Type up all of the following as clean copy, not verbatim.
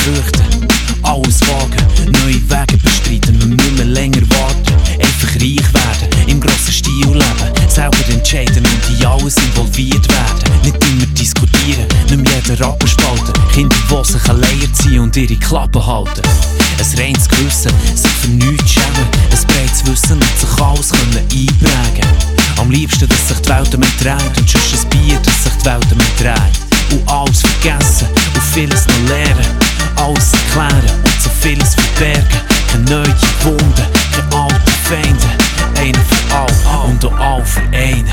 fürchten, alles wagen, neue Wege bestreiten, wir nicht mehr länger warten, einfach reich werden, im grossen Stil leben, selber entscheiden und in alles involviert werden, nicht immer diskutieren, nicht mehr jeden Rapper spalten, Kinder, die sich allein ziehen und ihre Klappe halten. Ein reines Gewissen, sich für nichts schämen, ein breites Wissen und sich alles einprägen. Am liebsten, dass sich die Welt damit dreht und sonst ein Bier, dass sich die Welt damit dreht. Und alles vergessen und vieles noch lernen, alles erklären und so vieles verbergen. Keine neuen Wunden, keine alten Feinde, einer für all und auch all für einen.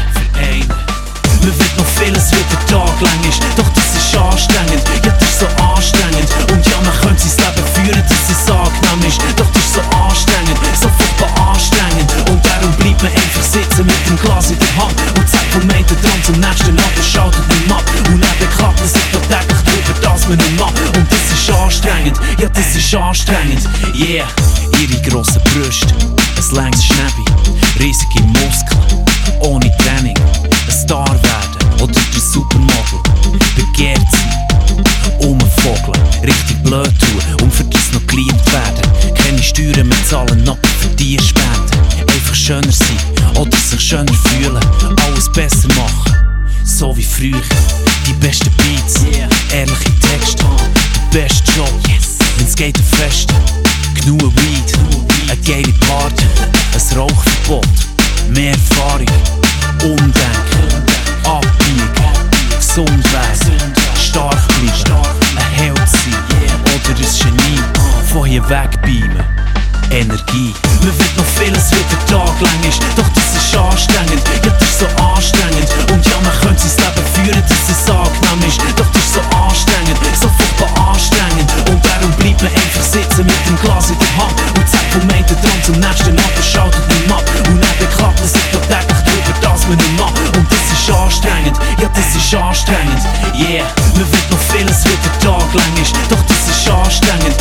Man will noch vieles, wie der Tag lang ist, doch das ist anstrengend, ja das ist so anstrengend. Und ja, man könnte sein Leben führen, dass es angenehm ist, doch das ist so anstrengend, so furchtbar anstrengend. Und darum bleibt man einfach sitzen mit dem Glas in der Hand und sagt vom einen dran zum nächsten ab und schaltet nicht ab. Und dann klappt man sich doch täglich drüber, dass man nicht macht. Und das ist anstrengend, ja das ist anstrengend. Yeah, ihre grossen Brüste, ein langes Schnäbi, riesige Muskeln, ohne Training, ein Star werden oder der Supermodel, begehrt sein, umvogeln, richtig blöd tun und für das noch geliebt werden. Keine Steuern mehr zahlen, aber für die spenden. Einfach schöner sein oder sich schöner fühlen, alles besser machen, so wie früher. Die besten Beats, ehrliche Texte, der beste Job, wenn's geht ein Fest, genug Weed, eine geile Party, ein Rauchverbot, mehr Erfahrung, umdenken, abbiegen, gesund werden, stark bleiben, ein Held sein oder ein Genie, von hier wegbeamen, Energie. Man will noch vieles, wie der Tag lang ist, doch das ist anstrengend, ja das ist so anstrengend. Und ja, man könnte sein Leben führen, dass es angenehm ist, doch das ist so anstrengend, so furchtbar anstrengend. Und darum bleibt man einfach sitzen mit dem Glas in der Hand und sagt vom einen dran zum nächsten ab und schaltet nicht ab. Und dann klappt man sich doch täglich drüber, dass man nicht macht. Und das ist anstrengend, ja das ist anstrengend. Yeah, man will noch vieles, wie der Tag lang ist, doch das ist anstrengend,